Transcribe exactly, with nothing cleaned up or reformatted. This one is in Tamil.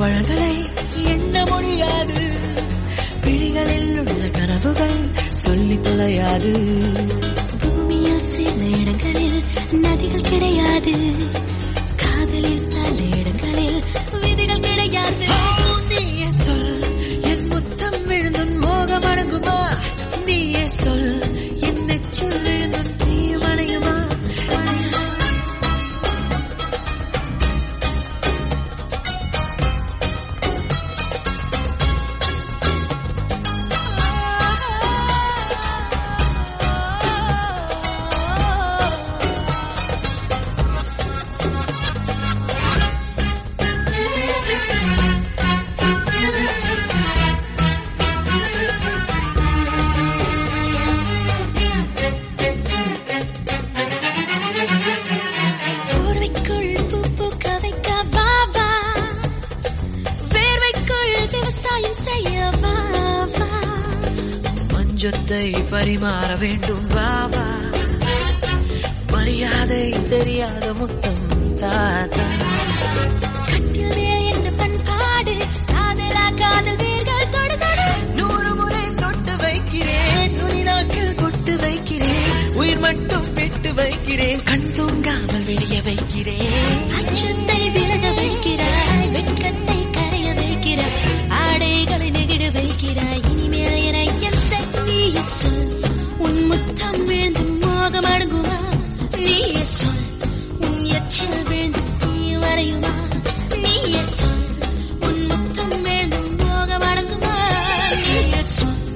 பழங்களை எண்ண முடியாது, விழிகளில் உள்ள கனவுகள் சொல்லி தொலையாது. பூமியில் சில இடங்களில் நதிகள் கிடையாது, காதலில் பல இடங்களில் விதிகள் கிடையாது. நீயே சொல், என் முத்தம் விழுந்துன் மோகம் அடங்குமா? நீயே சொல், என் நெச்சில் விழுந்துன் தீயும் அணையுமா? மஞ்சத்தை பரிமாற வேண்டும் வாவா, மரியாதை தெரியாத முத்தம் தாத்தா. கட்டில் மேல் என்ன பண்பாடு, காதலா காதல் வேர்கள் தொடு தொடு. நூறு முறை தொட்டு வைக்கிறேன், நுனி நாக்கில் கொட்டு வைக்கிறேன், உயிர் மட்டும் விட்டு வைக்கிறேன், கண் தூங்காமல் வெளிய வைக்கிறேன். அச்சத்தை விலக வைக்கிறாய், வெட்கத்தை கரைய வைக்கிறாய், ஆடைகளை நெகிழ வைக்கிறாய். இனிமேல் என என் நீயே சொல், உன் முத்தம் விழுந்து மோகம் அடங்குமா? நீயே சொல், உன் எச்சில் விழுந்து தீ வரையுமா? நீயே சொல், உன் முத்தம் விழுந்து மோகம் அடங்குமா? நீயே சொல்.